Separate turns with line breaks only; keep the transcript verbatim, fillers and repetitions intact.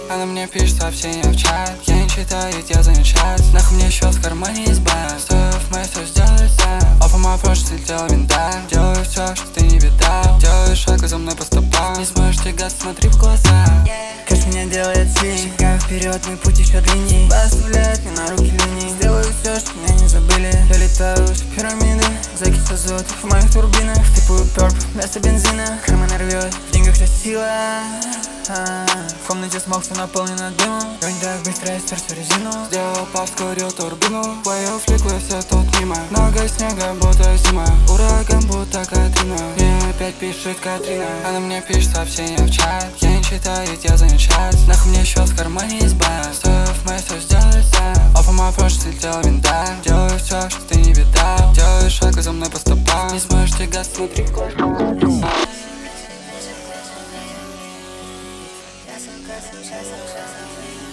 Она мне пишет сообщение в чат. Я не читаю, я занят час. Нахуй мне счет в кармане есть банк. Стоив мои, все сделай сам. Опа, моя прошлое слетела винда. Делаю все, что ты не видал. Делаю шаг за мной по стопам. Не сможешь тягаться, смотри в глаза.
Кэш меня делает сильней. Шагаю вперед, мой путь еще длинней. Оставляет мне на руки линии. Сделаю все, что меня не забыли. Я летаю с пирамиды. Закись азот в моих турбинах. Типую перп вместо бензина. Карман рвет, в деньгах вся сила. В комнате смог, все наполнено дымом. Ронь так быстро, я стерся резину.
Сделал пап, скурил турбину. Твою флику, я все тут мимо. Много снега, будто зима. Ураган, будто Катрина. Мне опять пишет Катрина. Она мне пишет сообщение в чат. Я не читаю, я занят час. Нахуй мне счет в кармане есть банк. Стоив мои, все сделай сам. Опа, моя прошлое слетела винда. Делаю все, что ты не видал. Делаю шаг за мной по стопам. Не сможешь тягаться, смотри в глаза.
Сейчас, сейчас, сейчас.